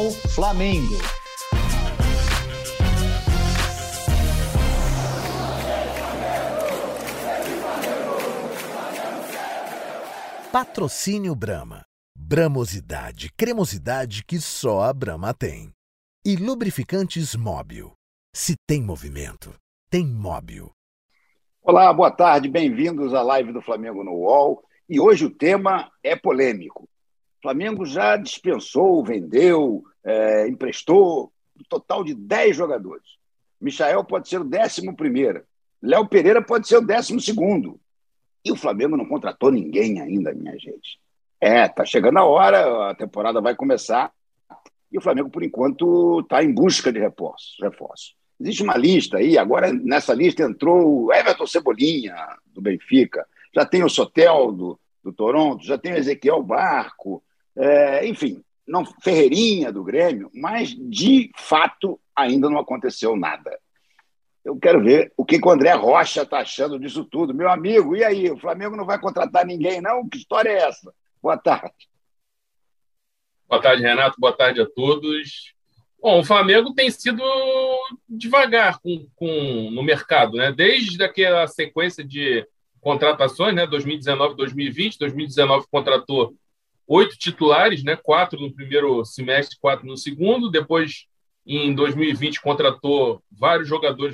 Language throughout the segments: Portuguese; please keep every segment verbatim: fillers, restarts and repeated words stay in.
UOL Flamengo. Patrocínio Brahma. Bramosidade, cremosidade que só a Brahma tem. E lubrificantes Móbil. Se tem movimento, tem Móbil. Olá, boa tarde, bem-vindos à live do Flamengo no U O L. E hoje o tema é polêmico. O Flamengo já dispensou, vendeu, é, emprestou um total de dez jogadores. Michael pode ser o décimo primeiro. Léo Pereira pode ser o décimo segundo. E o Flamengo não contratou ninguém ainda, minha gente. É, tá chegando a hora, a temporada vai começar e o Flamengo, por enquanto, está em busca de reforços, reforços. Existe uma lista aí, agora nessa lista entrou o Everton Cebolinha, do Benfica, já tem o Sotel, do, do Toronto, já tem o Ezequiel Barco, é, enfim, não, Ferreirinha, do Grêmio, mas, de fato, ainda não aconteceu nada. Eu quero ver o que o André Rocha está achando disso tudo. Meu amigo, e aí? O Flamengo não vai contratar ninguém, não? Que história é essa? Boa tarde. Boa tarde, Renato. Boa tarde a todos. Bom, o Flamengo tem sido devagar com, com, no mercado, né? Desde aquela sequência de contratações, né? dois mil e dezenove, dois mil e vinte. dois mil e dezenove contratou oito titulares, né? Quatro no primeiro semestre, quatro no segundo. Depois, em dois mil e vinte, contratou vários jogadores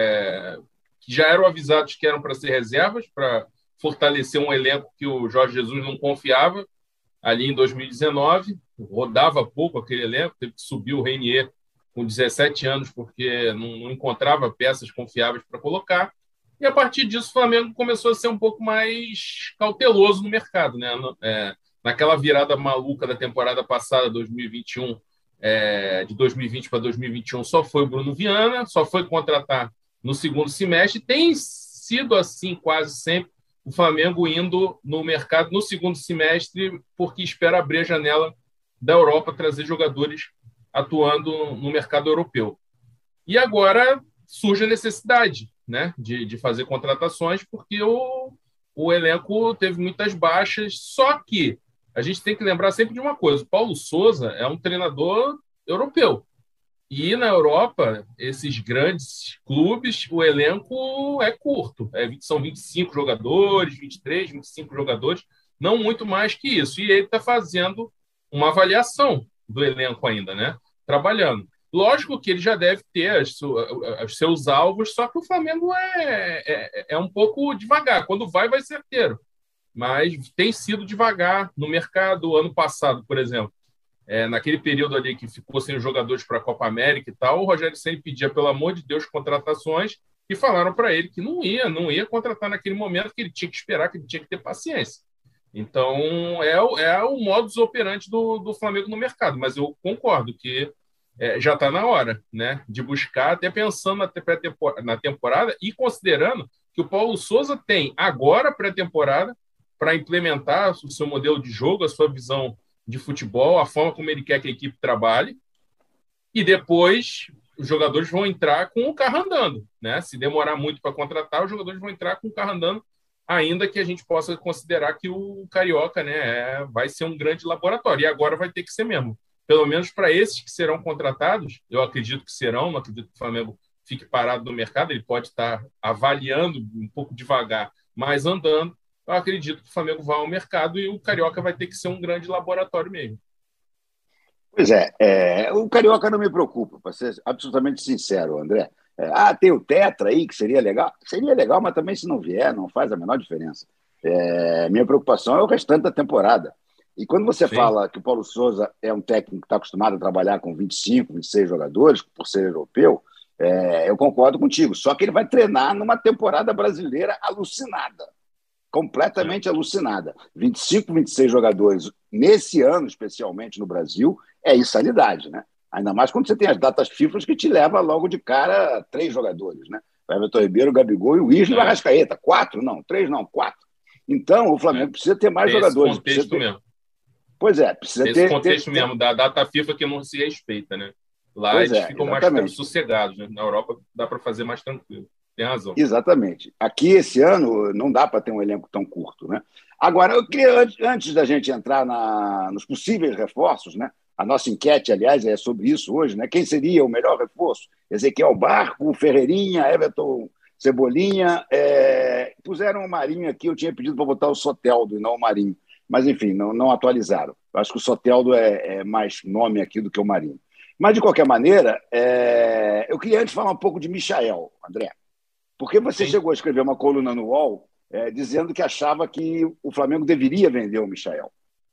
é, que já eram avisados que eram para ser reservas, para fortalecer um elenco que o Jorge Jesus não confiava. Ali em dois mil e dezenove, rodava pouco aquele elenco, teve que subir o Reinier com dezessete anos, porque não, não encontrava peças confiáveis para colocar. E, a partir disso, o Flamengo começou a ser um pouco mais cauteloso no mercado, né? É, naquela virada maluca da temporada passada, dois mil e vinte e um, É, de dois mil e vinte para dois mil e vinte e um, só foi o Bruno Viana, só foi contratar no segundo semestre. Tem sido assim quase sempre o Flamengo indo no mercado no segundo semestre, porque espera abrir a janela da Europa, trazer jogadores atuando no mercado europeu. E agora surge a necessidade, né, de, de fazer contratações, porque o, o elenco teve muitas baixas, só que a gente tem que lembrar sempre de uma coisa: o Paulo Sousa é um treinador europeu. E na Europa, esses grandes clubes, o elenco é curto. É, são vinte e cinco jogadores, vinte e três, vinte e cinco jogadores, não muito mais que isso. E ele está fazendo uma avaliação do elenco ainda, né? Trabalhando. Lógico que ele já deve ter as, os seus alvos, só que o Flamengo é, é, é um pouco devagar. Quando vai, vai certeiro. Mas tem sido devagar no mercado. Ano passado, por exemplo, é, naquele período ali que ficou sem os jogadores para a Copa América e tal, o Rogério Ceni pedia, pelo amor de Deus, contratações, e falaram para ele que não ia, não ia contratar naquele momento, que ele tinha que esperar, que ele tinha que ter paciência. Então, é, o, é o modus operandi do, do Flamengo no mercado, mas eu concordo que é, já está na hora, né, de buscar, até pensando na, pré-temporada, na temporada e considerando que o Paulo Sousa tem agora pré-temporada para implementar o seu modelo de jogo, a sua visão de futebol, a forma como ele quer que a equipe trabalhe, e depois os jogadores vão entrar com o carro andando, né? Se demorar muito para contratar, os jogadores vão entrar com o carro andando, ainda que a gente possa considerar que o Carioca, né, é, vai ser um grande laboratório, e agora vai ter que ser mesmo. Pelo menos para esses que serão contratados, eu acredito que serão, não acredito que o Flamengo fique parado no mercado, ele pode estar avaliando um pouco devagar, mas andando. Eu acredito que o Flamengo vai ao mercado e o Carioca vai ter que ser um grande laboratório mesmo. Pois é, é o Carioca não me preocupa, para ser absolutamente sincero, André. É, ah, tem o Tetra aí, que seria legal. Seria legal, mas também se não vier, não faz a menor diferença. É, minha preocupação é o restante da temporada. E quando você Sim. fala que o Paulo Sousa é um técnico que está acostumado a trabalhar com vinte e cinco, vinte e seis jogadores, por ser europeu, é, eu concordo contigo. Só que ele vai treinar numa temporada brasileira alucinada. Completamente é. alucinada. vinte e cinco, vinte e seis jogadores nesse ano, especialmente no Brasil, é insanidade, né? Ainda mais quando você tem as datas FIFA que te leva logo de cara a três jogadores, né? O Everton Ribeiro, o Gabigol e o Isla e o Arrascaeta. Quatro? Não, três não, quatro. Então, o Flamengo é. precisa ter mais tem jogadores. Esse contexto ter... mesmo. Pois é, precisa tem ter... Esse contexto ter, mesmo, ter... da data FIFA que não se respeita, né? Lá pois eles é, ficam exatamente. mais sossegados, né? Na Europa dá para fazer mais tranquilo. Tem razão. Exatamente. Aqui, esse ano, não dá para ter um elenco tão curto, né? Agora, eu queria, antes da gente entrar na, nos possíveis reforços, né? A nossa enquete, aliás, é sobre isso hoje, né? Quem seria o melhor reforço? Ezequiel Barco, Ferreirinha, Everton Cebolinha. É... Puseram o Marinho aqui, eu tinha pedido para botar o Soteldo e não o Marinho. Mas, enfim, não, não atualizaram. Eu acho que o Soteldo é, é mais nome aqui do que o Marinho. Mas, de qualquer maneira, é... eu queria antes falar um pouco de Michael, André. Porque você Sim. chegou a escrever uma coluna no U O L é, dizendo que achava que o Flamengo deveria vender o Michael.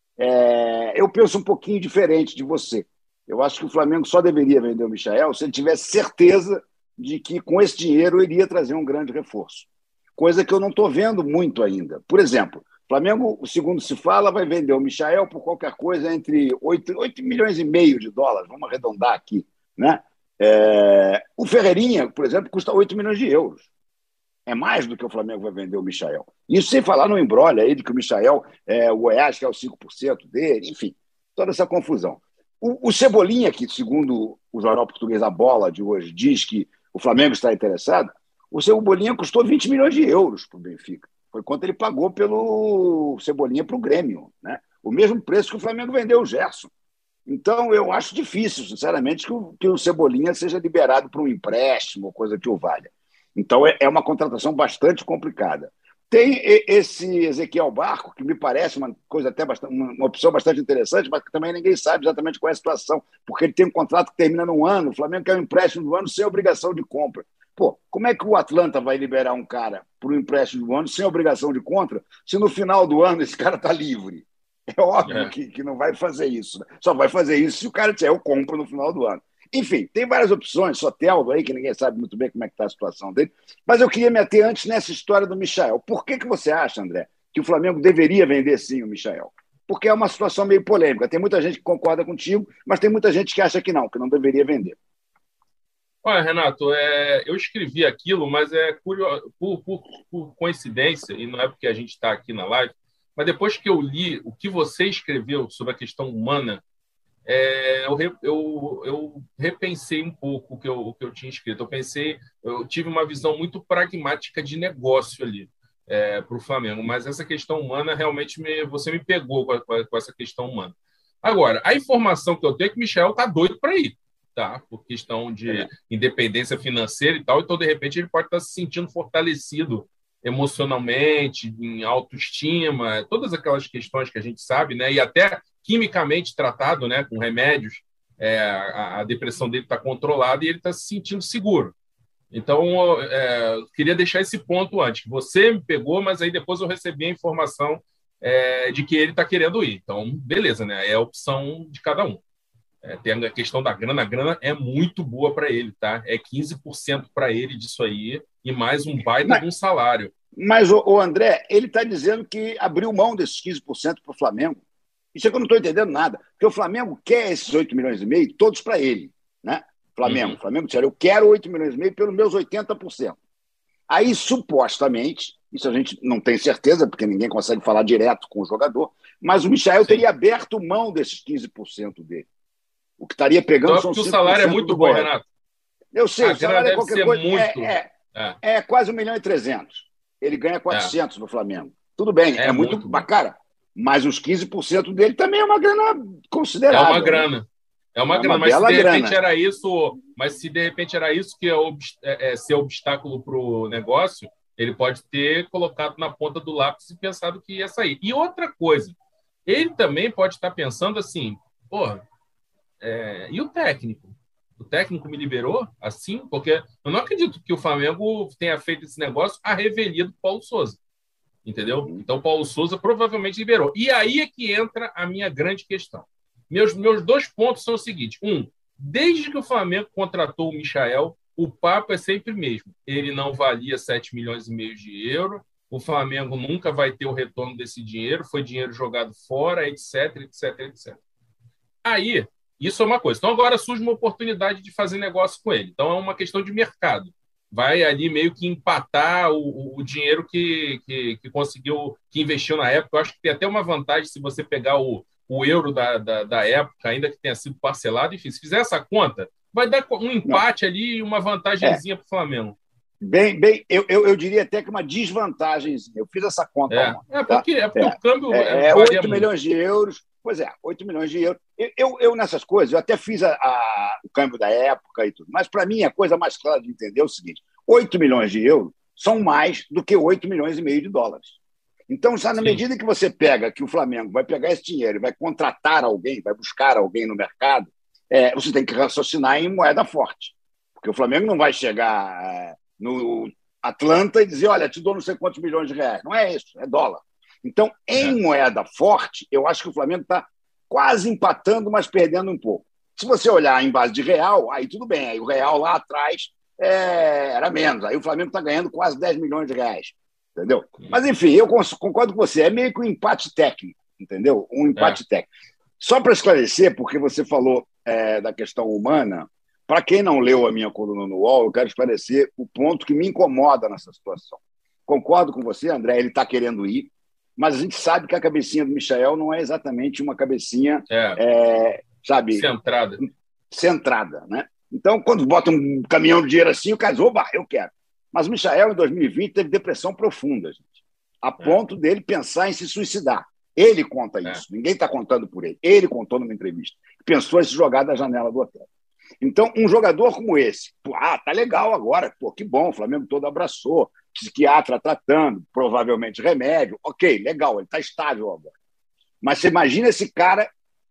É... Eu penso um pouquinho diferente de você. Eu acho que o Flamengo só deveria vender o Michael se ele tivesse certeza de que, com esse dinheiro, iria trazer um grande reforço. Coisa que eu não estou vendo muito ainda. Por exemplo, o Flamengo, segundo se fala, vai vender o Michael por qualquer coisa entre oito milhões e meio de dólares, vamos arredondar aqui, né? É... O Ferreirinha, por exemplo, custa oito milhões de euros. É mais do que o Flamengo vai vender o Michael. Isso sem falar no embrolho aí de que o Michael, é, o Goiás quer os cinco por cento dele, enfim, toda essa confusão. O, o Cebolinha, que segundo o jornal português A Bola de hoje diz que o Flamengo está interessado, o Cebolinha custou vinte milhões de euros para o Benfica. Foi quanto ele pagou pelo Cebolinha para o Grêmio, né? O mesmo preço que o Flamengo vendeu o Gerson. Então, eu acho difícil, sinceramente, que o, que o Cebolinha seja liberado para um empréstimo, coisa que o valha. Então, é, é uma contratação bastante complicada. Tem esse Ezequiel Barco, que me parece uma coisa até bastante, uma opção bastante interessante, mas que também ninguém sabe exatamente qual é a situação, porque ele tem um contrato que termina num ano, o Flamengo quer um empréstimo do ano sem obrigação de compra. Pô, como é que o Atlanta vai liberar um cara para o empréstimo do ano sem obrigação de compra, se no final do ano esse cara está livre? É óbvio é. Que, que não vai fazer isso. Né? Só vai fazer isso se o cara disser, eu compro no final do ano. Enfim, tem várias opções, Soteldo aí, que ninguém sabe muito bem como é que está a situação dele, mas eu queria me ater antes nessa história do Michael. Por que, que você acha, André, que o Flamengo deveria vender sim o Michael? Porque é uma situação meio polêmica. Tem muita gente que concorda contigo, mas tem muita gente que acha que não, que não deveria vender. Olha, Renato, é, eu escrevi aquilo, mas é curioso, por, por, por coincidência, e não é porque a gente está aqui na live, mas depois que eu li o que você escreveu sobre a questão humana, é, eu, eu, eu repensei um pouco o que eu, o que eu tinha escrito. Eu pensei, eu tive uma visão muito pragmática de negócio ali é, para o Flamengo, mas essa questão humana realmente me, você me pegou com, a, com essa questão humana. Agora, a informação que eu tenho é que o Michael está doido para ir. Tá, por questão de é. independência financeira e tal, então, de repente, ele pode estar se sentindo fortalecido emocionalmente, em autoestima, todas aquelas questões que a gente sabe, né, e até quimicamente tratado, né, com remédios, é, a, a depressão dele está controlada e ele está se sentindo seguro. Então, é, eu queria deixar esse ponto antes, que você me pegou, mas aí depois eu recebi a informação é, de que ele está querendo ir. Então, beleza, né, é a opção de cada um. É, tem a questão da grana, a grana é muito boa para ele, tá? É quinze por cento para ele disso aí e mais um baita mas, de um salário. Mas, o, o André, ele está dizendo que abriu mão desses quinze por cento para o Flamengo. Isso é que eu não estou entendendo nada. Porque o Flamengo quer esses oito milhões e meio todos para ele, né? Flamengo, uhum. Flamengo disseram, eu quero oito milhões e meio pelos meus oitenta por cento. Aí, supostamente, isso a gente não tem certeza, porque ninguém consegue falar direto com o jogador, mas o Michael Sim. teria aberto mão desses quinze por cento dele. O que estaria pegando são cinco por cento. O salário é muito bom, Renato. Eu sei, a o salário é qualquer coisa. Muito... É, é, é. é quase um milhão e trezentos. Ele ganha quatrocentos é. no Flamengo. Tudo bem, é, é muito, muito bacana. Mas os quinze por cento dele também é uma grana considerável. É uma grana. Né? É uma é grana, uma mas se de repente grana. era isso, mas se de repente era isso que é, obst... é, é ser obstáculo para o negócio, ele pode ter colocado na ponta do lápis e pensado que ia sair. E outra coisa, ele também pode estar pensando assim, porra, É, e o técnico? O técnico me liberou assim? Porque eu não acredito que o Flamengo tenha feito esse negócio à revelia do Paulo Souza. Entendeu? Então, o Paulo Souza provavelmente liberou. E aí é que entra a minha grande questão. Meus, meus dois pontos são o seguinte. Um, desde que o Flamengo contratou o Michael, o papo é sempre o mesmo. Ele não valia sete milhões e meio de euros. O Flamengo nunca vai ter o retorno desse dinheiro. Foi dinheiro jogado fora, etc, etc, etcétera. Aí... Isso é uma coisa. Então, agora surge uma oportunidade de fazer negócio com ele. Então, é uma questão de mercado. Vai ali meio que empatar o, o dinheiro que, que, que conseguiu, que investiu na época. Eu acho que tem até uma vantagem se você pegar o, o euro da, da, da época, ainda que tenha sido parcelado. Enfim, se fizer essa conta, vai dar um empate Não. ali e uma vantagemzinha é. para o Flamengo. Bem, bem eu, eu, eu diria até que uma desvantagem. Eu fiz essa conta. É, ontem, é porque, tá? é porque é. o câmbio... É, é oito milhões de euros... Pois é, oito milhões de euros. Eu, eu, eu nessas coisas, eu até fiz a, a, o câmbio da época e tudo, mas para mim a coisa mais clara de entender é o seguinte: oito milhões de euros são mais do que oito milhões e meio de dólares. Então, já na Sim. medida que você pega, que o Flamengo vai pegar esse dinheiro e vai contratar alguém, vai buscar alguém no mercado, é, você tem que raciocinar em moeda forte. Porque o Flamengo não vai chegar é, no Atlanta e dizer, olha, te dou não sei quantos milhões de reais. Não é isso, é dólar. Então, em é. moeda forte, eu acho que o Flamengo está quase empatando, mas perdendo um pouco. Se você olhar em base de real, aí tudo bem. Aí o real lá atrás é, era menos. Aí o Flamengo está ganhando quase dez milhões de reais. Entendeu? Mas, enfim, eu concordo com você. É meio que um empate técnico, entendeu? Um empate é. técnico. Só para esclarecer, porque você falou é, da questão humana, para quem não leu a minha coluna no U O L, eu quero esclarecer o ponto que me incomoda nessa situação. Concordo com você, André, ele está querendo ir, mas a gente sabe que a cabecinha do Michael não é exatamente uma cabecinha, é. É, sabe... Centrada. Centrada, né? Então, quando bota um caminhão de dinheiro assim, o cara diz, oba, eu quero. Mas o Michael, em dois mil e vinte, teve depressão profunda, gente, a ponto é. dele pensar em se suicidar. Ele conta isso, é. ninguém está contando por ele. Ele contou numa entrevista. Pensou em se jogar da janela do hotel. Então, um jogador como esse, pô, ah, tá legal agora, pô, que bom, o Flamengo todo abraçou, psiquiatra tratando, provavelmente remédio, ok, legal, ele está estável agora. Mas você imagina esse cara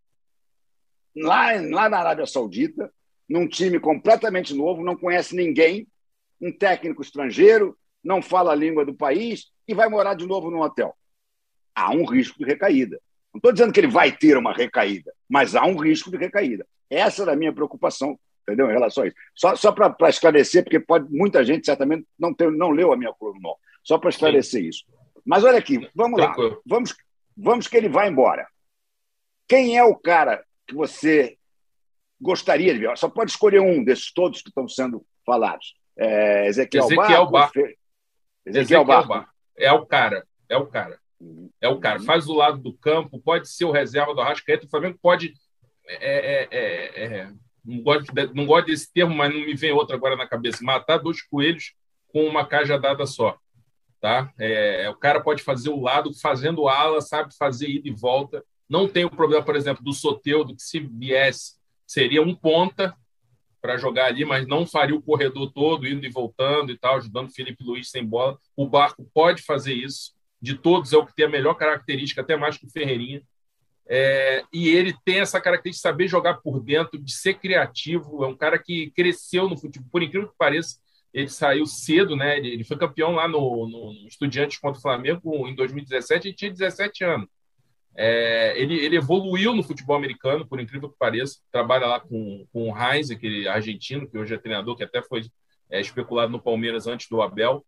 lá, lá na Arábia Saudita, num time completamente novo, não conhece ninguém, um técnico estrangeiro, não fala a língua do país e vai morar de novo num hotel. Há um risco de recaída. Não estou dizendo que ele vai ter uma recaída, mas há um risco de recaída. Essa era a minha preocupação, entendeu? Em relação a isso. Só, só para esclarecer, porque pode, muita gente certamente não, ter, não leu a minha coluna, não. Só para esclarecer Sim. isso. Mas olha aqui, vamos lá. Vamos, vamos que ele vai embora. Quem é o cara que você gostaria de ver? Só pode escolher um desses todos que estão sendo falados. É, Ezequiel, Ezequiel Barco. Ezequiel, Ezequiel Barco. Barco. É o cara. É o cara. É o cara. Faz do lado do campo, pode ser o reserva do Arrascaeta. O Flamengo pode... É, é, é, é, não, gosto de, não gosto desse termo, mas não me vem outro agora na cabeça. Matar dois coelhos com uma cajadada só. Tá? É, o cara pode fazer o lado, fazendo ala, sabe fazer ida e volta. Não tem o problema, por exemplo, do Soteldo, que se viesse, seria um ponta para jogar ali, mas não faria o corredor todo, indo e voltando e tal, ajudando o Felipe Luiz sem bola. O Barco pode fazer isso. De todos, é o que tem a melhor característica, até mais que o Ferreirinha. É, e ele tem essa característica de saber jogar por dentro, de ser criativo. É um cara que cresceu no futebol, por incrível que pareça. Ele saiu cedo, né? Ele, ele foi campeão lá no, no, no Estudiantes contra o Flamengo em dois mil e dezessete, ele tinha dezessete anos. É, ele, ele evoluiu no futebol americano, por incrível que pareça. Trabalha lá com, com o Heinz, aquele argentino, que hoje é treinador, que até foi é, especulado no Palmeiras antes do Abel.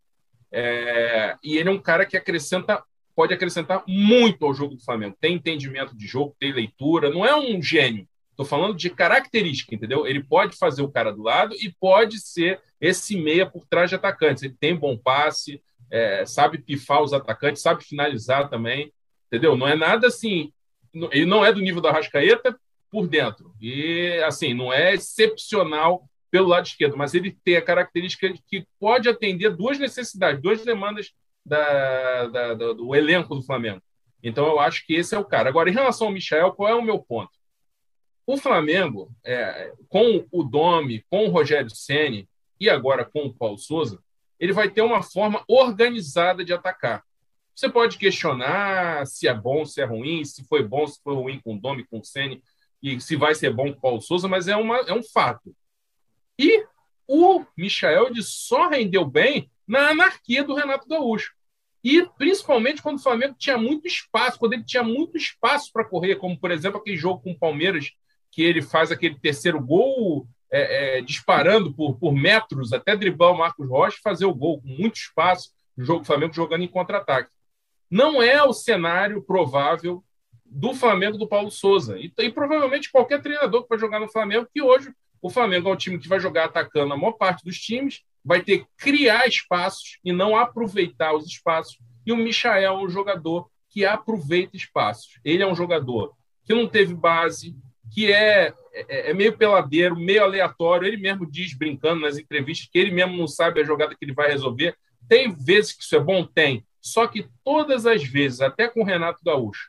É, e ele é um cara que acrescenta, pode acrescentar muito ao jogo do Flamengo. Tem entendimento de jogo, tem leitura, não é um gênio. Estou falando de característica, entendeu? Ele pode fazer o cara do lado e pode ser esse meia por trás de atacantes. Ele tem bom passe, é, sabe pifar os atacantes, sabe finalizar também, entendeu? Não é nada assim... Ele não é do nível do Arrascaeta por dentro. E, assim, não é excepcional pelo lado esquerdo, mas ele tem a característica de que pode atender duas necessidades, duas demandas da, da, da, do elenco do Flamengo. Então, eu acho que esse é o cara. Agora, em relação ao Michael, qual é o meu ponto? O Flamengo, é, com o Domi, com o Rogério Ceni e agora com o Paulo Souza, ele vai ter uma forma organizada de atacar. Você pode questionar se é bom, se é ruim, se foi bom, se foi ruim com o Domi, com o Ceni, e se vai ser bom com o Paulo Souza, mas é, uma, é um fato. E o Michael só rendeu bem na anarquia do Renato Gaúcho. E principalmente quando o Flamengo tinha muito espaço, quando ele tinha muito espaço para correr, como, por exemplo, aquele jogo com o Palmeiras, que ele faz aquele terceiro gol é, é, disparando por, por metros, até driblar o Marcos Rocha e fazer o gol, com muito espaço, o jogo, o Flamengo jogando em contra-ataque. Não é o cenário provável do Flamengo do Paulo Souza. E, e provavelmente qualquer treinador que vai jogar no Flamengo, que hoje o Flamengo é o time que vai jogar atacando a maior parte dos times, vai ter que criar espaços e não aproveitar os espaços. E o Michael é um jogador que aproveita espaços. Ele é um jogador que não teve base, que é, é, é meio peladeiro, meio aleatório. Ele mesmo diz, brincando nas entrevistas, que ele mesmo não sabe a jogada que ele vai resolver. Tem vezes que isso é bom? Tem. Só que todas as vezes, até com o Renato Gaúcho,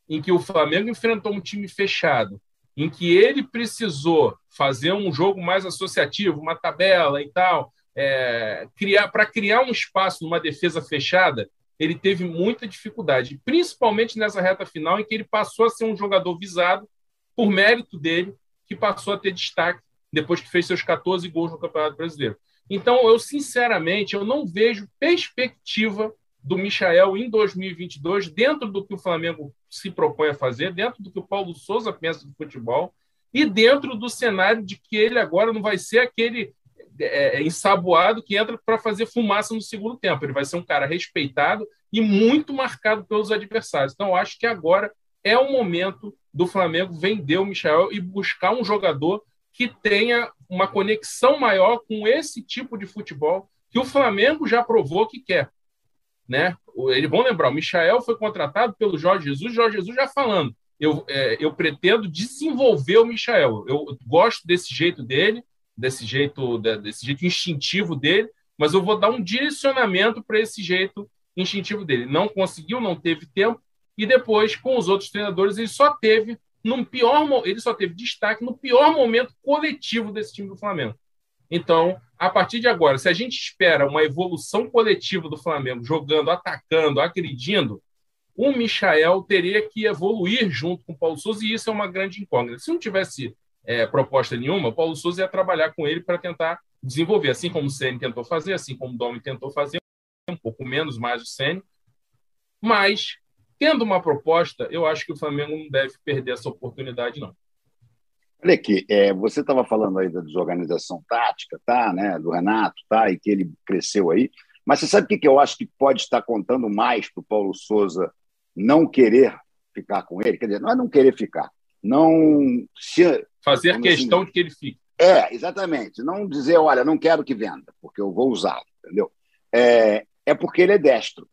em que o Flamengo enfrentou um time fechado, em que ele precisou fazer um jogo mais associativo, uma tabela e tal, é, criar, para criar um espaço numa defesa fechada, ele teve muita dificuldade, principalmente nessa reta final, em que ele passou a ser um jogador visado por mérito dele, que passou a ter destaque depois que fez seus catorze gols no Campeonato Brasileiro. Então, eu, sinceramente, eu não vejo perspectiva do Michael em dois mil e vinte e dois, dentro do que o Flamengo se propõe a fazer, dentro do que o Paulo Souza pensa do futebol e dentro do cenário de que ele agora não vai ser aquele é, ensaboado que entra para fazer fumaça no segundo tempo. Ele vai ser um cara respeitado e muito marcado pelos adversários. Então, eu acho que agora é o momento do Flamengo vender o Michael e buscar um jogador que tenha uma conexão maior com esse tipo de futebol que o Flamengo já provou que quer. Né? Eles vão lembrar, o Michael foi contratado pelo Jorge Jesus, Jorge Jesus já falando, eu, é, eu pretendo desenvolver o Michael, eu gosto desse jeito dele, desse jeito, desse jeito instintivo dele, mas eu vou dar um direcionamento para esse jeito instintivo dele. Não conseguiu, não teve tempo, e depois, com os outros treinadores, ele só teve, num pior, ele só teve destaque no pior momento coletivo desse time do Flamengo. Então, a partir de agora, se a gente espera uma evolução coletiva do Flamengo, jogando, atacando, agredindo, o Michael teria que evoluir junto com o Paulo Souza, e isso é uma grande incógnita. Se não tivesse é, proposta nenhuma, o Paulo Souza ia trabalhar com ele para tentar desenvolver, assim como o Ceni tentou fazer, assim como o Domi tentou fazer, um pouco menos, mais o Ceni. Mas, tendo uma proposta, eu acho que o Flamengo não deve perder essa oportunidade, não. Olha aqui, é, você estava falando aí da desorganização tática, tá, né, do Renato, tá, e que ele cresceu aí, mas você sabe o que, que eu acho que pode estar contando mais para o Paulo Souza não querer ficar com ele? Quer dizer, não é não querer ficar, não... Se, fazer questão assim, de que ele fique. É, exatamente. Não dizer, olha, não quero que venda, porque eu vou usá-lo, entendeu? É, é porque ele é destro.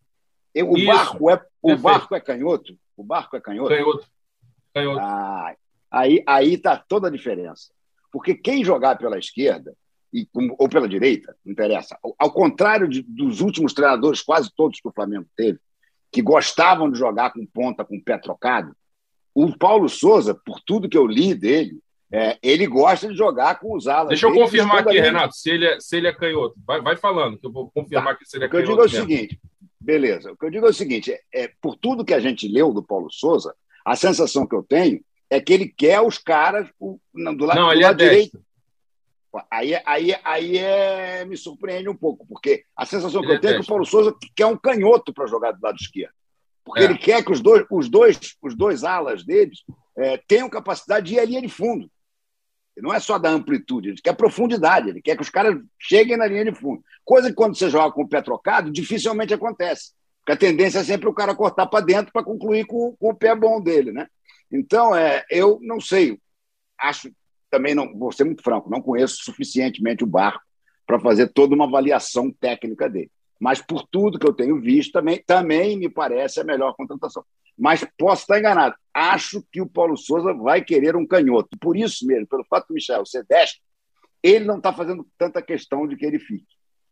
E o Isso, barco é, o perfeito. barco é canhoto? O barco é canhoto? Canhoto. Canhoto. Ah, Aí aí está toda a diferença. Porque quem jogar pela esquerda e, ou pela direita, não interessa. Ao, ao contrário de, dos últimos treinadores, quase todos que o Flamengo teve, que gostavam de jogar com ponta, com pé trocado, o Paulo Souza, por tudo que eu li dele, é, ele gosta de jogar com os alas. Deixa eu dele, confirmar aqui, ali... Renato, se ele é, se ele é canhoto. Vai, vai falando, que eu vou confirmar tá. que se ele é canhoto. O que eu canhoto. digo é o mesmo. seguinte, beleza, o que eu digo é o seguinte, é, é, por tudo que a gente leu do Paulo Souza, a sensação que eu tenho é que ele quer os caras o, do, lado, Não, do ele lado é direito. destro. Aí, aí, aí é, me surpreende um pouco, porque a sensação Ele que eu é tenho é que o destro. Paulo Souza quer um canhoto para jogar do lado esquerdo. Porque É. ele quer que os dois, os dois, os dois alas deles é, tenham capacidade de ir à linha de fundo. Não é só da amplitude, ele quer profundidade, ele quer que os caras cheguem na linha de fundo. Coisa que quando você joga com o pé trocado, dificilmente acontece. Porque a tendência é sempre o cara cortar para dentro para concluir com, com o pé bom dele, né? Então, é, eu não sei, acho, também não, vou ser muito franco, não conheço suficientemente o Barco para fazer toda uma avaliação técnica dele. Mas, por tudo que eu tenho visto, também, também me parece a melhor contratação. Mas posso estar enganado. Acho que o Paulo Souza vai querer um canhoto. Por isso mesmo, pelo fato do Michael ser destro, ele não está fazendo tanta questão de que ele fique.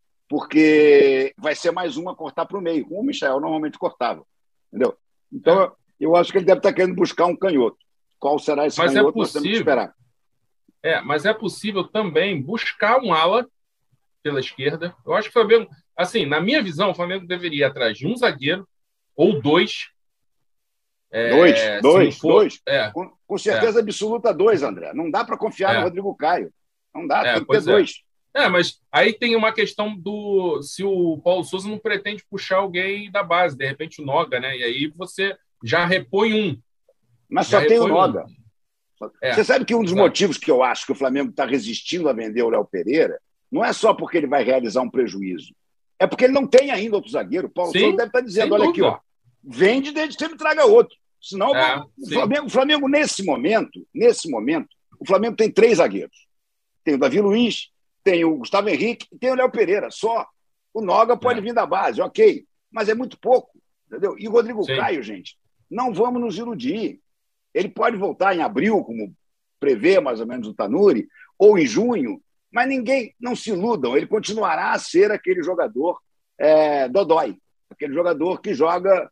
Porque vai ser mais um a cortar para o meio, como o Michael normalmente cortava. Entendeu? Então, é. eu acho que ele deve estar querendo buscar um canhoto. Qual será esse mas canhoto? É Nós temos que possível, esperar. É, mas é possível também buscar um ala pela esquerda. Eu acho que o Flamengo, assim, na minha visão, o Flamengo deveria ir atrás de um zagueiro ou dois. É, dois, dois, for, dois. É, com, com certeza é. absoluta, dois, André. Não dá para confiar é. no Rodrigo Caio. Não dá, é, tem que ter dois. É. é, mas aí tem uma questão do se o Paulo Souza não pretende puxar alguém da base, de repente o Noga, né? E aí você já repõe um. Mas só tem o Noga. Um. É, você sabe que um dos exato. motivos que eu acho que o Flamengo está resistindo a vender o Léo Pereira não é só porque ele vai realizar um prejuízo. É porque ele não tem ainda outro zagueiro. O Paulo sim, Souza deve estar dizendo, olha dúvida. aqui, ó, vende desde que você me traga outro. Senão, é, o, Flamengo, o Flamengo, nesse momento, nesse momento, o Flamengo tem três zagueiros. Tem o Davi Luiz, tem o Gustavo Henrique e tem o Léo Pereira. Só. O Noga pode é. vir da base, ok. Mas é muito pouco. Entendeu? E o Rodrigo sim. Caio, gente, não vamos nos iludir. Ele pode voltar em abril, como prevê mais ou menos o Tanuri, ou em junho, mas ninguém, não se iludam, ele continuará a ser aquele jogador é, dodói, aquele jogador que joga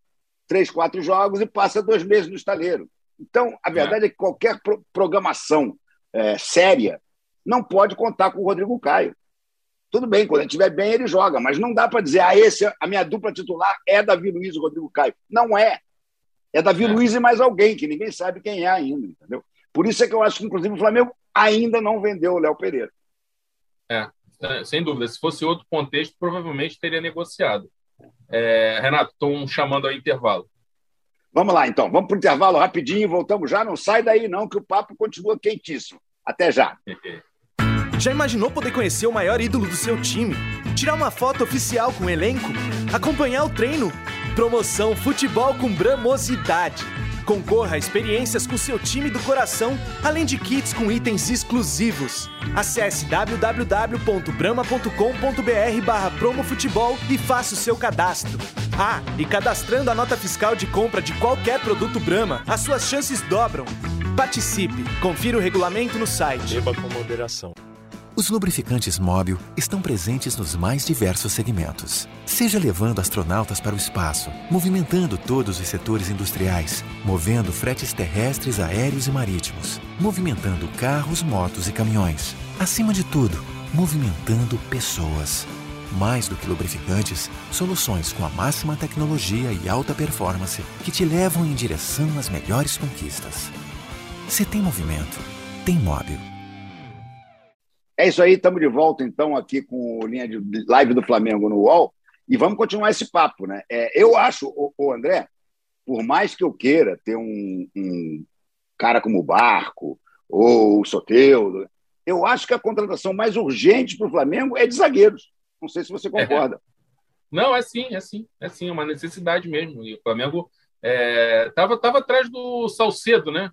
três, quatro jogos e passa dois meses no estaleiro. Então, a verdade é, é que qualquer pro- programação é, séria não pode contar com o Rodrigo Caio. Tudo bem, quando ele estiver bem, ele joga, mas não dá para dizer, ah, esse, a minha dupla titular é Davi Luiz e Rodrigo Caio. Não é. É Davi é. Luiz e mais alguém, que ninguém sabe quem é ainda, entendeu? Por isso é que eu acho que, inclusive, o Flamengo ainda não vendeu o Léo Pereira. É, sem dúvida. Se fosse outro contexto, provavelmente teria negociado. É, Renato, estão chamando ao intervalo. Vamos lá, então. Vamos para o intervalo rapidinho e voltamos já. Não sai daí, não, que o papo continua quentíssimo. Até já. Já imaginou poder conhecer o maior ídolo do seu time? Tirar uma foto oficial com o elenco? Acompanhar o treino? Promoção Futebol com Bramosidade. Concorra a experiências com seu time do coração, além de kits com itens exclusivos. Acesse w w w ponto brama ponto com ponto b r barra promofutebol e faça o seu cadastro. Ah, e cadastrando a nota fiscal de compra de qualquer produto Brahma, as suas chances dobram. Participe. Confira o regulamento no site. Beba com moderação. Os lubrificantes Móbil estão presentes nos mais diversos segmentos. Seja levando astronautas para o espaço, movimentando todos os setores industriais, movendo fretes terrestres, aéreos e marítimos, movimentando carros, motos e caminhões. Acima de tudo, movimentando pessoas. Mais do que lubrificantes, soluções com a máxima tecnologia e alta performance que te levam em direção às melhores conquistas. Se tem movimento, tem Móbil. É isso aí, estamos de volta, então, aqui com a linha de live do Flamengo no U O L, e vamos continuar esse papo, né? É, eu acho, o, o André, por mais que eu queira ter um, um cara como o Barco ou o Soteldo, eu acho que a contratação mais urgente para o Flamengo é de zagueiros. Não sei se você concorda. É. Não, é sim, é sim, é sim, é uma necessidade mesmo. E o Flamengo estava é, tava atrás do Salcedo, né?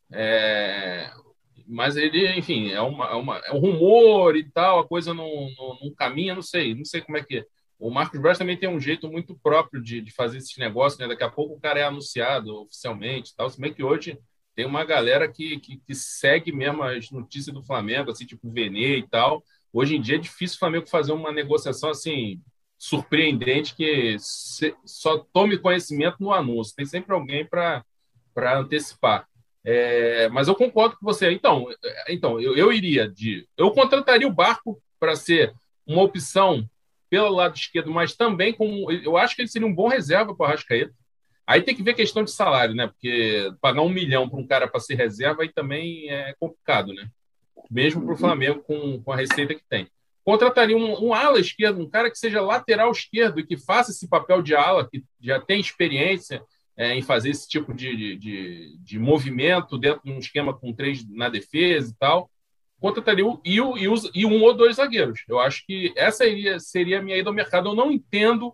É... Mas ele, enfim, é, uma, é, uma, é um rumor e tal, a coisa não, não, não caminha, não sei, não sei como é que é. O Marcos Braz também tem um jeito muito próprio de, de fazer esses negócios, né? Daqui a pouco o cara é anunciado oficialmente e tal, se bem que hoje tem uma galera que, que, que segue mesmo as notícias do Flamengo, assim, tipo o Vene e tal. Hoje em dia é difícil o Flamengo fazer uma negociação, assim, surpreendente, que se, só tome conhecimento no anúncio. Tem sempre alguém para antecipar. É, mas eu concordo com você. Então, então eu, eu iria de... Eu contrataria o Barco para ser uma opção pelo lado esquerdo, mas também como... Eu acho que ele seria um bom reserva para o Arrascaeta. Aí tem que ver questão de salário, né? Porque pagar um milhão para um cara para ser reserva aí também é complicado, né? Mesmo para o Flamengo com, com a receita que tem. Contrataria um, um ala esquerdo, um cara que seja lateral esquerdo e que faça esse papel de ala, que já tem experiência É, em fazer esse tipo de, de, de movimento dentro de um esquema com três na defesa e tal, contrataria o, e, o, e, os, e um ou dois zagueiros. Eu acho que essa iria, seria a minha ida ao mercado. Eu não entendo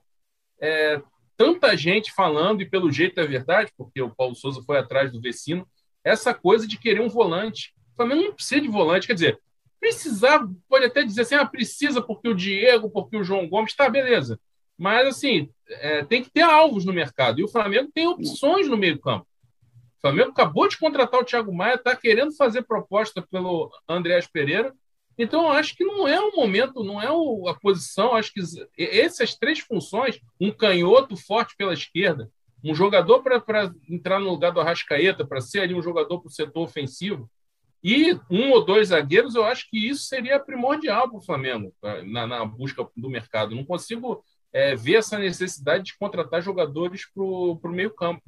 é, tanta gente falando, e pelo jeito é verdade, porque o Paulo Souza foi atrás do Vecino, essa coisa de querer um volante. O Flamengo não precisa de volante, quer dizer, precisar, pode até dizer assim, ah, precisa porque o Diego, porque o João Gomes, tá, beleza. Mas, assim, é, tem que ter alvos no mercado. E o Flamengo tem opções no meio-campo. O Flamengo acabou de contratar o Thiago Maia, está querendo fazer proposta pelo Andreas Pereira. Então, eu acho que não é o momento, não é o, a posição. Acho que essas três funções, um canhoto forte pela esquerda, um jogador para entrar no lugar do Arrascaeta, para ser ali um jogador para o setor ofensivo, e um ou dois zagueiros, eu acho que isso seria primordial para o Flamengo, na, na busca do mercado. Não consigo... É, ver essa necessidade de contratar jogadores para o meio campo.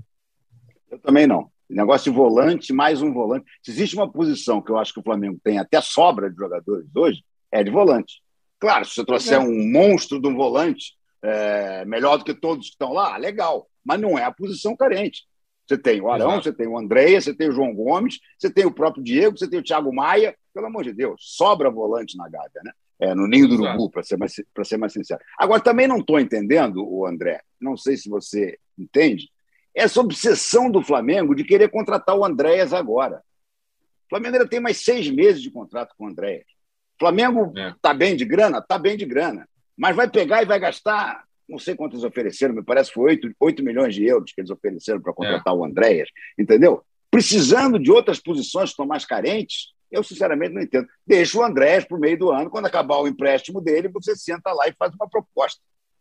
Eu também não. Negócio de volante, mais um volante. Se existe uma posição que eu acho que o Flamengo tem até sobra de jogadores hoje, é de volante. Claro, se você trouxer é. um monstro de um volante, é, melhor do que todos que estão lá, legal. Mas não é a posição carente. Você tem o Arão, Exato. Você tem o Andréas, você tem o João Gomes, você tem o próprio Diego, você tem o Thiago Maia. Pelo amor de Deus, sobra volante na Gávea, né? É, no ninho do urubu, para ser, mais, ser mais sincero. Agora, também não estou entendendo, o André, não sei se você entende, essa obsessão do Flamengo de querer contratar o Andréas agora. O Flamengo ainda tem mais seis meses de contrato com o Andréas. O Flamengo está é. bem de grana? Está bem de grana. Mas vai pegar e vai gastar, não sei quantos ofereceram, me parece que foi oito milhões de euros que eles ofereceram para contratar é. o Andréas, entendeu? Precisando de outras posições que estão mais carentes, eu, sinceramente, não entendo. Deixa o Andrés para o meio do ano, quando acabar o empréstimo dele, você senta lá e faz uma proposta.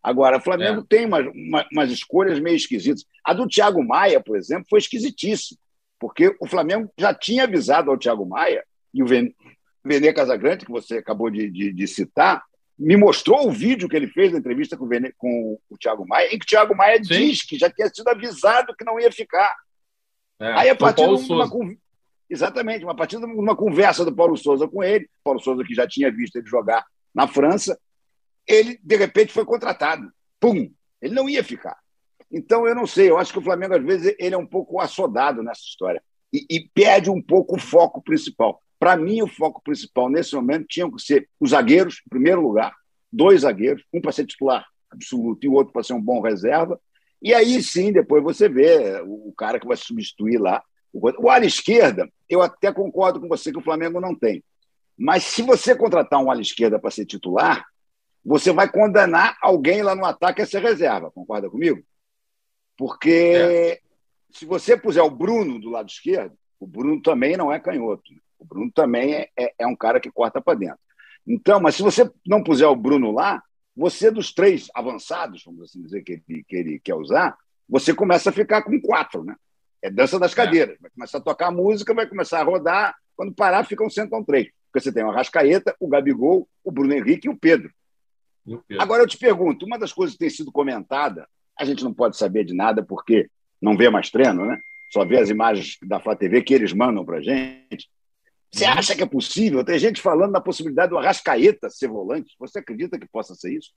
Agora, o Flamengo É. tem umas, uma, umas escolhas meio esquisitas. A do Thiago Maia, por exemplo, foi esquisitíssima, porque o Flamengo já tinha avisado ao Thiago Maia, e o Vene Casagrande, que você acabou de, de, de citar, me mostrou o vídeo que ele fez da entrevista com o, Vene, com o Thiago Maia, em que o Thiago Maia Sim. diz que já tinha sido avisado que não ia ficar. É, Aí, a foi o partir Paulo de uma, Souza. exatamente, a partir de uma conversa do Paulo Souza com ele, Paulo Souza que já tinha visto ele jogar na França, ele, de repente, foi contratado. Pum! Ele não ia ficar. Então, eu não sei, eu acho que o Flamengo, às vezes, ele é um pouco assodado nessa história e, e perde um pouco o foco principal. Para mim, o foco principal, nesse momento, tinha que ser os zagueiros, em primeiro lugar, dois zagueiros, um para ser titular absoluto e o outro para ser um bom reserva. E aí, sim, depois você vê o cara que vai substituir lá. O ala esquerda, eu até concordo com você que o Flamengo não tem. Mas se você contratar um ala esquerda para ser titular, você vai condenar alguém lá no ataque a ser reserva. Concorda comigo? Porque é. se você puser o Bruno do lado esquerdo, o Bruno também não é canhoto. O Bruno também é, é, é um cara que corta para dentro. Então, mas se você não puser o Bruno lá, você dos três avançados, vamos assim dizer, que ele, que ele quer usar, você começa a ficar com quatro, né? É dança das cadeiras. É. Vai começar a tocar música, vai começar a rodar, quando parar, ficam sentam três. Porque você tem o Arrascaeta, o Gabigol, o Bruno Henrique e o Pedro. E o Pedro. Agora eu te pergunto, uma das coisas que tem sido comentada, a gente não pode saber de nada porque não vê mais treino, né? Só vê as imagens da Flá T V que eles mandam para a gente. Você acha que é possível? Tem gente falando da possibilidade do Arrascaeta ser volante. Você acredita que possa ser isso?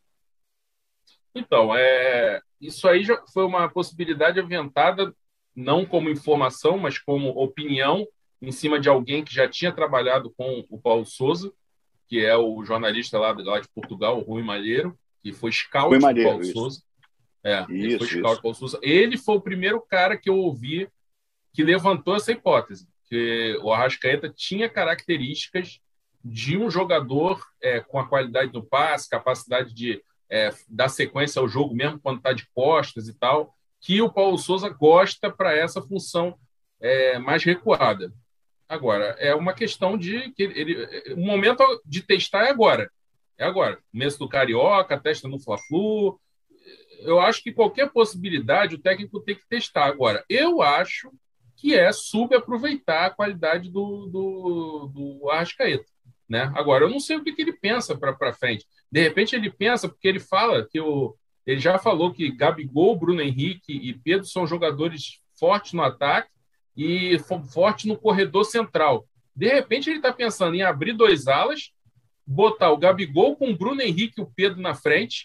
Então, é... isso aí já foi uma possibilidade aventada, não como informação, mas como opinião, em cima de alguém que já tinha trabalhado com o Paulo Souza, que é o jornalista lá, lá de Portugal, o Rui Malheiro, que foi scout do Paulo isso. Souza. É, isso, ele foi scout do Paulo Souza. Ele foi o primeiro cara que eu ouvi que levantou essa hipótese, que o Arrascaeta tinha características de um jogador é, com a qualidade do passe, capacidade de é, dar sequência ao jogo, mesmo quando está de costas e tal, que o Paulo Souza gosta para essa função é, mais recuada. Agora, é uma questão de que ele, o momento de testar é agora. É agora. Começo do Carioca, testa no Fla-Flu. Eu acho que qualquer possibilidade o técnico tem que testar. Agora, eu acho que é subaproveitar a qualidade do, do, do Arrascaeta, né? Agora, eu não sei o que, que ele pensa para frente. De repente, ele pensa, porque ele fala que o, ele já falou que Gabigol, Bruno Henrique e Pedro são jogadores fortes no ataque e fortes no corredor central. De repente, ele está pensando em abrir dois alas, botar o Gabigol com o Bruno Henrique e o Pedro na frente,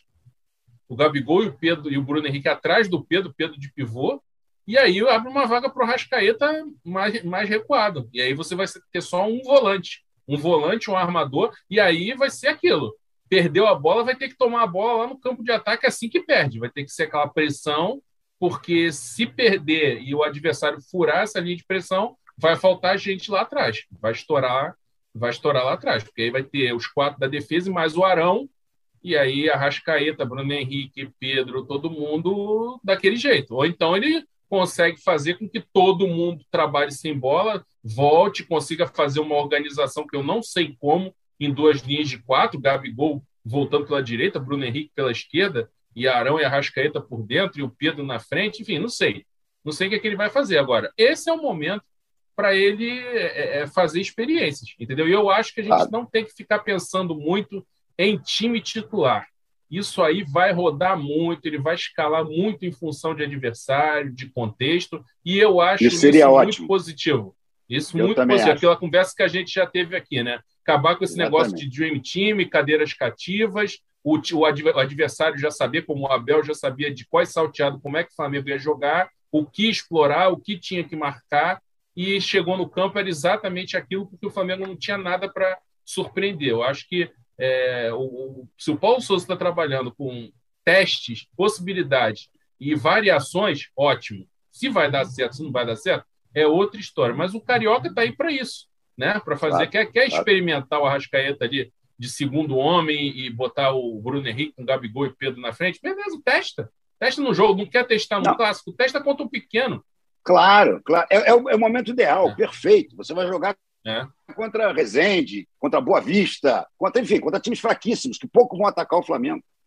o Gabigol e o Pedro e o Bruno Henrique atrás do Pedro, Pedro de pivô, e aí abre uma vaga para o Arrascaeta mais, mais recuado. E aí você vai ter só um volante. Um volante, um armador, e aí vai ser aquilo. Perdeu a bola, vai ter que tomar a bola lá no campo de ataque assim que perde. Vai ter que ser aquela pressão, porque se perder e o adversário furar essa linha de pressão, vai faltar gente lá atrás. Vai estourar, vai estourar lá atrás. Porque aí vai ter os quatro da defesa e mais o Arão, e aí Arrascaeta, Bruno Henrique, Pedro, todo mundo daquele jeito. Ou então ele consegue fazer com que todo mundo trabalhe sem bola, volte, consiga fazer uma organização que eu não sei como, em duas linhas de quatro, Gabigol voltando pela direita, Bruno Henrique pela esquerda, e Arão e Arrascaeta por dentro, e o Pedro na frente, enfim, não sei. Não sei o que, é que ele vai fazer agora. Esse é o momento para ele é, é fazer experiências, entendeu? E eu acho que a gente ah. não tem que ficar pensando muito em time titular. Isso aí vai rodar muito, ele vai escalar muito em função de adversário, de contexto, e eu acho isso, seria isso ótimo. muito positivo. Isso eu muito positivo. Acho. Aquela conversa que a gente já teve aqui, né? Acabar com esse Exatamente. negócio de Dream Team, cadeiras cativas, o, o adversário já saber, como o Abel já sabia de quais salteado, como é que o Flamengo ia jogar, o que explorar, o que tinha que marcar, e chegou no campo, era exatamente aquilo, porque o Flamengo não tinha nada para surpreender. Eu acho que É, o, se o Paulo Souza está trabalhando com testes, possibilidades e variações, ótimo. Se vai dar certo, se não vai dar certo, é outra história. Mas o Carioca está aí para isso, né? Para fazer, claro, quer, quer claro. experimentar o Arrascaeta ali de segundo homem e botar o Bruno Henrique com Gabigol e Pedro na frente, beleza, testa. Testa no jogo, não quer testar no não. clássico, testa contra um pequeno. Claro, claro. É, é, o, é o momento ideal, é. perfeito. Você vai jogar É. contra Resende, contra Boa Vista, contra, enfim, contra times fraquíssimos, que pouco vão atacar o Flamengo.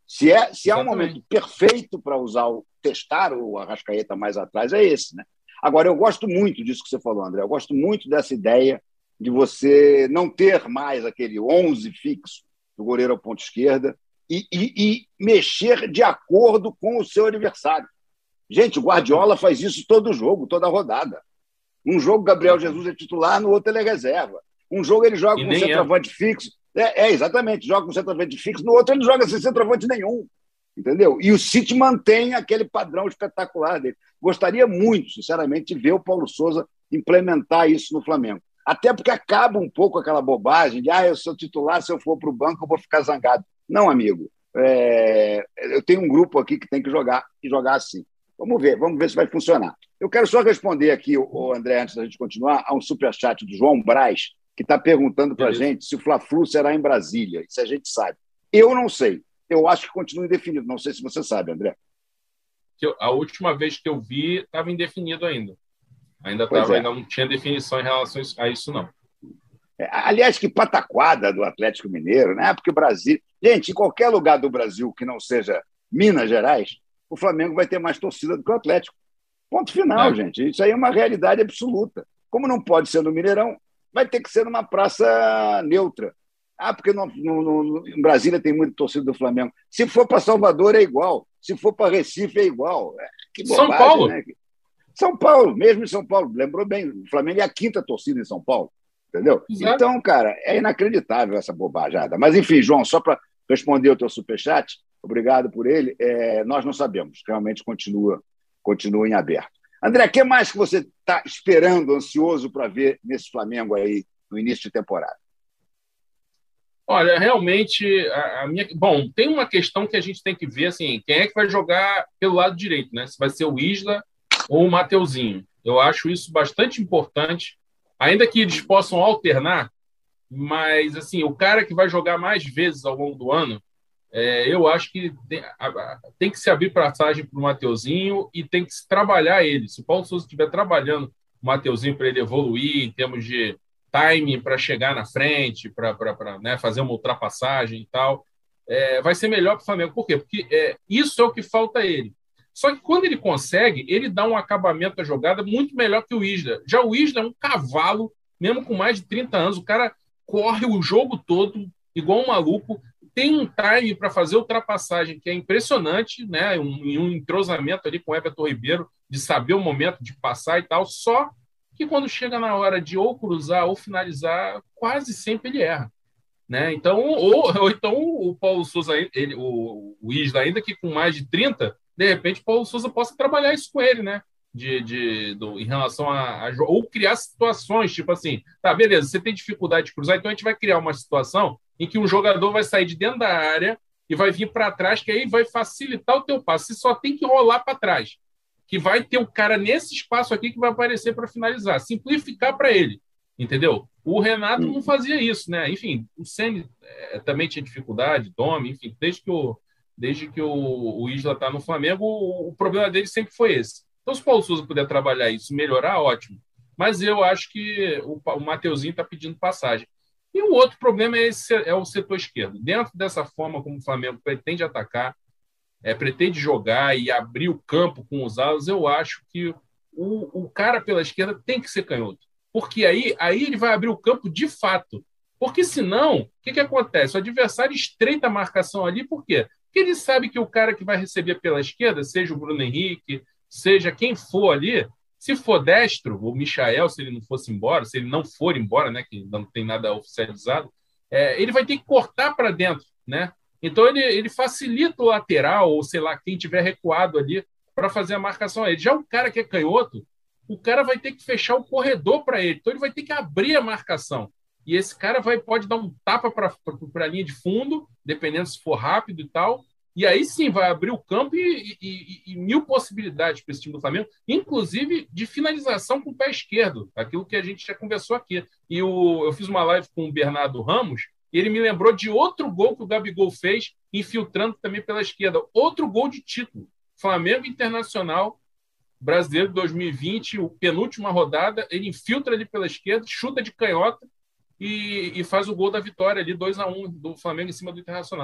Se é, se é um Exatamente. momento perfeito para usar o testar o Arrascaeta mais atrás, é esse, né? Agora, eu gosto muito disso que você falou, André. Eu gosto muito dessa ideia de você não ter mais aquele onze fixo do goleiro à ponta esquerda e, e, e mexer de acordo com o seu adversário. Gente, o Guardiola faz isso todo jogo, toda rodada. Um jogo, Gabriel Jesus é titular, no outro ele é reserva. Um jogo ele joga E com nem centroavante fixo. É, é, exatamente, joga com centroavante fixo, no outro ele joga sem centroavante nenhum. Entendeu? E o City mantém aquele padrão espetacular dele. Gostaria muito, sinceramente, de ver o Paulo Sousa implementar isso no Flamengo. Até porque acaba um pouco aquela bobagem de ah, eu sou titular, se eu for para o banco eu vou ficar zangado. Não, amigo. É... Eu tenho um grupo aqui que tem que jogar e jogar assim. Vamos ver, vamos ver se vai funcionar. Eu quero só responder aqui, o André, antes da gente continuar, a um superchat do João Braz, que está perguntando para a gente se o Fla-Flu será em Brasília. Isso a gente sabe. Eu não sei. Eu acho que continua indefinido. Não sei se você sabe, André. A última vez que eu vi, estava indefinido ainda. Ainda, tava, é. ainda não tinha definição em relação a isso, não. É, aliás, que pataquada do Atlético Mineiro, né? Porque o Brasil... Gente, em qualquer lugar do Brasil que não seja Minas Gerais, o Flamengo vai ter mais torcida do que o Atlético. Ponto final, é. gente. Isso aí é uma realidade absoluta. Como não pode ser no Mineirão, vai ter que ser numa praça neutra. Ah, porque no, no, no, em Brasília tem muita torcida do Flamengo. Se for para Salvador é igual. Se for para Recife é igual. É, que bobagem, São Paulo. Né? São Paulo, mesmo em São Paulo. Lembrou bem, o Flamengo é a quinta torcida em São Paulo. Entendeu? Exato. Então, cara, é inacreditável essa bobajada. Mas, enfim, João, só para responder o teu superchat, obrigado por ele, é, nós não sabemos. Realmente continua, continua em aberto. André, o que mais que você está esperando, ansioso para ver nesse Flamengo aí no início de temporada? Olha, realmente, a, a minha... Bom, tem uma questão que a gente tem que ver, assim, quem é que vai jogar pelo lado direito, né? Se vai ser o Isla ou o Mateuzinho. Eu acho isso bastante importante, ainda que eles possam alternar, mas, assim, o cara que vai jogar mais vezes ao longo do ano, é, eu acho que tem, a, tem que se abrir passagem para o Mateuzinho e tem que se trabalhar ele. Se o Paulo Sousa estiver trabalhando o Mateuzinho para ele evoluir em termos de time para chegar na frente, para né, fazer uma ultrapassagem e tal, é, vai ser melhor para o Flamengo. Por quê? Porque é, isso é o que falta a ele. Só que quando ele consegue, ele dá um acabamento à jogada muito melhor que o Isla. Já o Isla é um cavalo, mesmo com mais de trinta anos, o cara corre o jogo todo, igual um maluco, tem um time para fazer ultrapassagem que é impressionante, né? um, um entrosamento ali com o Everton Ribeiro, de saber o momento de passar e tal, só que quando chega na hora de ou cruzar ou finalizar, quase sempre ele erra. Né? Então, ou, ou então o Paulo Sousa, ele, o, o Isla, ainda que com mais de trinta, de repente o Paulo Sousa possa trabalhar isso com ele, né? De, de, do, em relação a, a... Ou criar situações, tipo assim, tá, beleza, você tem dificuldade de cruzar, então a gente vai criar uma situação em que um jogador vai sair de dentro da área e vai vir para trás, que aí vai facilitar o teu passe. Você só tem que rolar para trás, que vai ter um cara nesse espaço aqui que vai aparecer para finalizar, simplificar para ele, entendeu? O Renato não fazia isso, né? Enfim, o Ceni é, também tinha dificuldade, Domi, enfim, desde que o, desde que o, o Isla está no Flamengo, o, o problema dele sempre foi esse. Então, se o Paulo Sousa puder trabalhar isso, melhorar, ótimo. Mas eu acho que o, o Mateuzinho está pedindo passagem. E o outro problema é, esse, é o setor esquerdo. Dentro dessa forma como o Flamengo pretende atacar, É, pretende jogar e abrir o campo com os alas, eu acho que o, o cara pela esquerda tem que ser canhoto. Porque aí, aí ele vai abrir o campo de fato. Porque senão, o que, que acontece? O adversário estreita a marcação ali, por quê? Porque ele sabe que o cara que vai receber pela esquerda, seja o Bruno Henrique, seja quem for ali, se for destro, o Michael, se ele não fosse embora, se ele não for embora, né, que não tem nada oficializado, é, ele vai ter que cortar para dentro, né? Então, ele, ele facilita o lateral, ou sei lá, quem tiver recuado ali, para fazer a marcação a ele. Já o cara que é canhoto, o cara vai ter que fechar o corredor para ele. Então, ele vai ter que abrir a marcação. E esse cara vai, pode dar um tapa para a linha de fundo, dependendo se for rápido e tal. E aí sim, vai abrir o campo e, e, e, e mil possibilidades para esse time do Flamengo, inclusive de finalização com o pé esquerdo, aquilo que a gente já conversou aqui. E o, eu fiz uma live com o Bernardo Ramos, e ele me lembrou de outro gol que o Gabigol fez, infiltrando também pela esquerda. Outro gol de título. Flamengo Internacional, Brasileiro de dois mil e vinte, o penúltima rodada, ele infiltra ali pela esquerda, chuta de canhota e, e faz o gol da vitória ali, dois a um do Flamengo em cima do Internacional.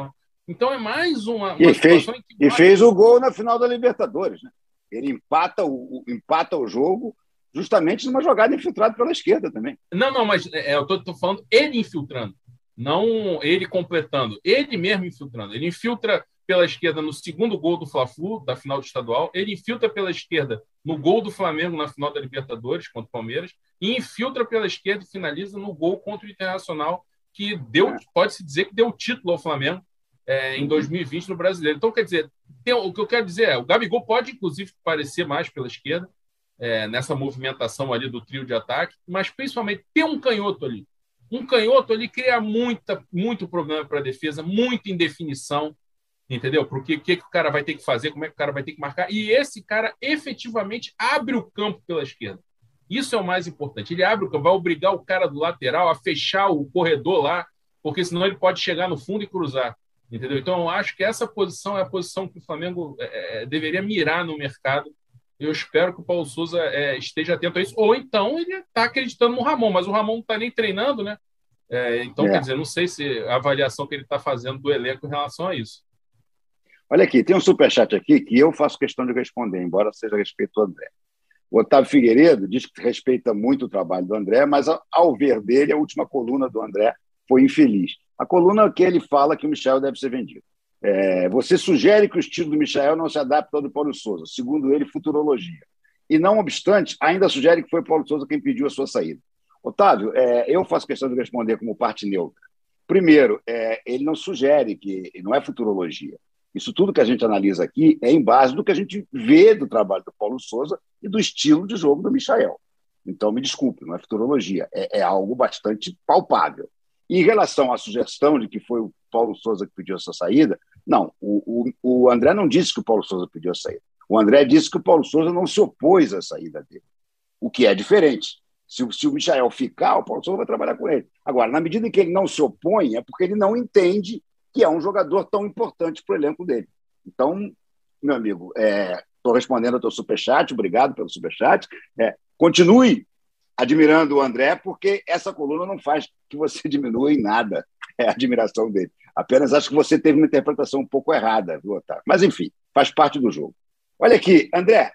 Então é mais uma, uma e fez, situação em que... E fez o gol na final da Libertadores, né? Ele empata o, empata o jogo justamente numa jogada infiltrada pela esquerda também. Não, não, mas é, eu estou falando ele infiltrando, não ele completando. Ele mesmo infiltrando. Ele infiltra pela esquerda no segundo gol do Fla-Flu, da final do estadual. Ele infiltra pela esquerda no gol do Flamengo na final da Libertadores contra o Palmeiras. E infiltra pela esquerda e finaliza no gol contra o Internacional, que deu, é. pode-se dizer que deu o título ao Flamengo é, em dois mil e vinte no Brasileiro. Então, quer dizer, tem, o que eu quero dizer é, o Gabigol pode, inclusive, parecer mais pela esquerda, é, nessa movimentação ali do trio de ataque, mas, principalmente, ter um canhoto ali. Um canhoto ali cria muita, muito problema para a defesa, muita indefinição, entendeu? Porque o que, que o cara vai ter que fazer, como é que o cara vai ter que marcar. E esse cara, efetivamente, abre o campo pela esquerda. Isso é o mais importante. Ele abre o campo, vai obrigar o cara do lateral a fechar o corredor lá, porque senão ele pode chegar no fundo e cruzar. Entendeu? Então, eu acho que essa posição é a posição que o Flamengo é, deveria mirar no mercado. Eu espero que o Paulo Souza é, esteja atento a isso. Ou então ele está acreditando no Ramon, mas o Ramon não está nem treinando, né? É, então, é. quer dizer, não sei se a avaliação que ele está fazendo do elenco em relação a isso. Olha aqui, tem um superchat aqui que eu faço questão de responder, embora seja a respeito do André. O Otávio Figueiredo diz que respeita muito o trabalho do André, mas, ao ver dele, a última coluna do André foi infeliz. A coluna que ele fala que o Michael deve ser vendido. É, você sugere que o estilo do Michael não se adapta ao do Paulo Souza, segundo ele, futurologia. E, não obstante, ainda sugere que foi o Paulo Souza quem pediu a sua saída. Otávio, é, eu faço questão de responder como parte neutra. Primeiro, é, ele não sugere que não é futurologia. Isso tudo que a gente analisa aqui é em base do que a gente vê do trabalho do Paulo Souza e do estilo de jogo do Michael. Então, me desculpe, não é futurologia, é, é algo bastante palpável. E em relação à sugestão de que foi o Paulo Souza que pediu essa saída, não, o, o, o André não disse que o Paulo Souza pediu a saída. O André disse que o Paulo Souza não se opôs à saída dele, o que é diferente. Se, se o Michael ficar, o Paulo Souza vai trabalhar com ele. Agora, na medida em que ele não se opõe, é porque ele não entende que é um jogador tão importante para o elenco dele. Então, meu amigo, estou é, respondendo ao teu superchat, obrigado pelo superchat. É, continue admirando o André, porque essa coluna não faz que você diminua em nada a admiração dele. Apenas acho que você teve uma interpretação um pouco errada, viu, Otávio? Mas, enfim, faz parte do jogo. Olha aqui, André,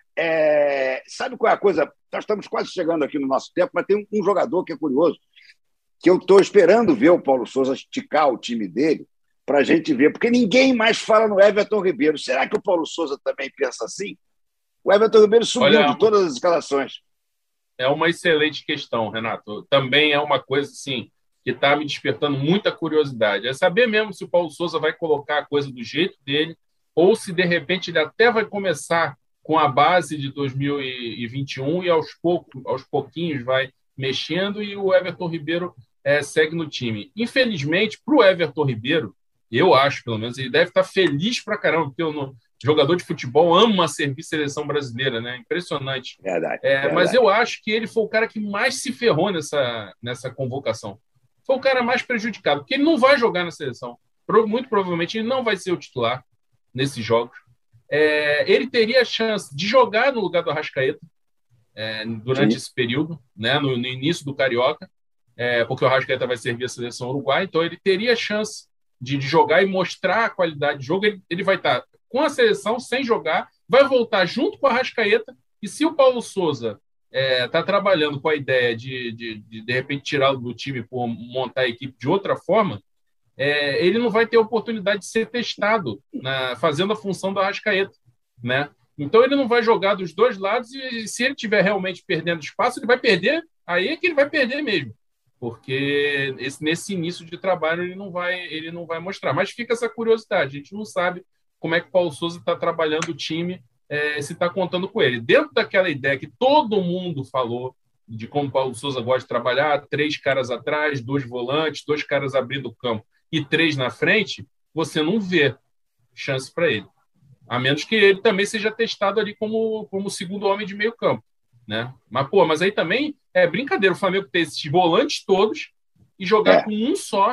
é, sabe qual é a coisa? Nós estamos quase chegando aqui no nosso tempo, mas tem um, um jogador que é curioso, que eu estou esperando ver o Paulo Souza esticar o time dele, para a gente ver, porque ninguém mais fala no Everton Ribeiro. Será que o Paulo Souza também pensa assim? O Everton Ribeiro subiu Olha, de todas as escalações. É uma excelente questão, Renato. Também é uma coisa assim, que está me despertando muita curiosidade. É saber mesmo se o Paulo Souza vai colocar a coisa do jeito dele ou se, de repente, ele até vai começar com a base de dois mil e vinte e um e aos, poucos, aos pouquinhos vai mexendo e o Everton Ribeiro é, segue no time. Infelizmente, para o Everton Ribeiro, eu acho, pelo menos, ele deve estar feliz pra caramba, porque o jogador de futebol ama servir seleção brasileira, né? Impressionante. Verdade, é, verdade. Mas eu acho que ele foi o cara que mais se ferrou nessa, nessa convocação. Foi o cara mais prejudicado, porque ele não vai jogar na seleção. Muito provavelmente ele não vai ser o titular nesses jogos. É, ele teria a chance de jogar no lugar do Arrascaeta é, durante Sim. esse período, né? no, no início do Carioca, é, porque o Arrascaeta vai servir a seleção uruguaia, então ele teria a chance De, de jogar e mostrar a qualidade de jogo. Ele, ele vai estar com a seleção sem jogar, vai voltar junto com a Arrascaeta, e se o Paulo Souza está é, trabalhando com a ideia de, de, de, de repente, tirá-lo do time por montar a equipe de outra forma, é, ele não vai ter oportunidade de ser testado na, fazendo a função do Arrascaeta, né? Então ele não vai jogar dos dois lados, e se ele estiver realmente perdendo espaço, ele vai perder, aí é que ele vai perder mesmo. Porque esse, nesse início de trabalho ele não, vai, ele não vai mostrar. Mas fica essa curiosidade, a gente não sabe como é que o Paulo Souza está trabalhando o time, é, se está contando com ele. Dentro daquela ideia que todo mundo falou de como o Paulo Souza gosta de trabalhar, três caras atrás, dois volantes, dois caras abrindo o campo e três na frente, você não vê chance para ele. A menos que ele também seja testado ali como, como segundo homem de meio campo. Né? Mas, pô, mas aí também é brincadeira o Flamengo ter esses volantes todos e jogar é. com um só,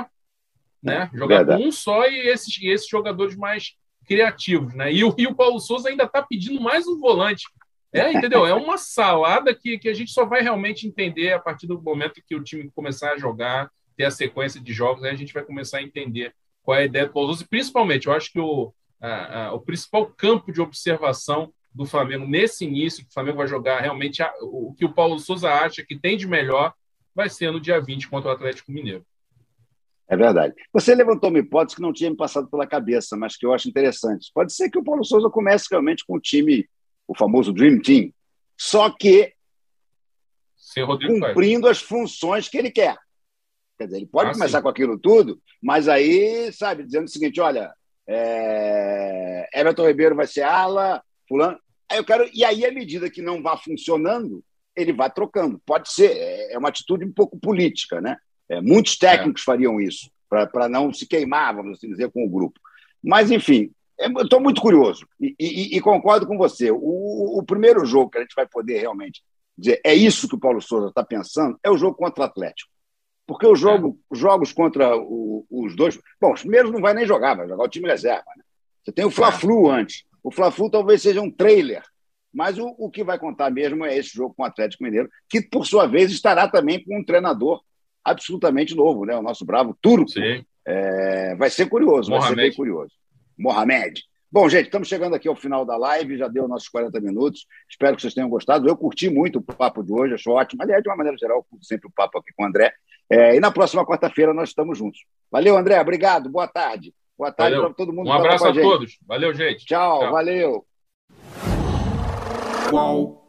né? É, jogar verdade. com um só e esses, e esses jogadores mais criativos, né? E o, e o Paulo Souza ainda está pedindo mais um volante. É, entendeu? É uma salada que, que a gente só vai realmente entender a partir do momento que o time começar a jogar, ter a sequência de jogos, aí a gente vai começar a entender qual é a ideia do Paulo Souza. E, principalmente, eu acho que o, a, a, o principal campo de observação do Flamengo nesse início, que o Flamengo vai jogar realmente a, o que o Paulo Souza acha que tem de melhor, vai ser no dia vinte contra o Atlético Mineiro. É verdade. Você levantou uma hipótese que não tinha me passado pela cabeça, mas que eu acho interessante. Pode ser que o Paulo Souza comece realmente com o time, o famoso Dream Team, só que cumprindo Caio. as funções que ele quer. Quer dizer, ele pode ah, começar sim. com aquilo tudo, mas aí, sabe, dizendo o seguinte, olha, é... Everton Ribeiro vai ser ala, fulano... Aí eu quero... E aí, à medida que não vá funcionando, ele vai trocando. Pode ser, é uma atitude um pouco política, né? É, muitos técnicos é. fariam isso, para não se queimar, vamos assim dizer, com o grupo. Mas, enfim, eu estou muito curioso e, e, e concordo com você. O, o primeiro jogo que a gente vai poder realmente dizer é isso que o Paulo Souza está pensando, é o jogo contra o Atlético. Porque os jogo, é. jogos contra o, os dois... Bom, os primeiros não vai nem jogar, vai jogar o time reserva. Né? Você tem o Fla-Flu é. antes. O Fla-Flu talvez seja um trailer, mas o, o que vai contar mesmo é esse jogo com o Atlético Mineiro, que, por sua vez, estará também com um treinador absolutamente novo, né? O nosso bravo turco. É, vai ser curioso, Mohamed. vai ser bem curioso. Mohamed. Bom, gente, estamos chegando aqui ao final da live, já deu nossos quarenta minutos. Espero que vocês tenham gostado. Eu curti muito o papo de hoje, acho ótimo. Aliás, de uma maneira geral, eu curto sempre o papo aqui com o André. É, e na próxima quarta-feira nós estamos juntos. Valeu, André. Obrigado. Boa tarde. Boa tarde para todo mundo. Um abraço a, a todos. Valeu, gente. Tchau, Tchau. valeu. Qual?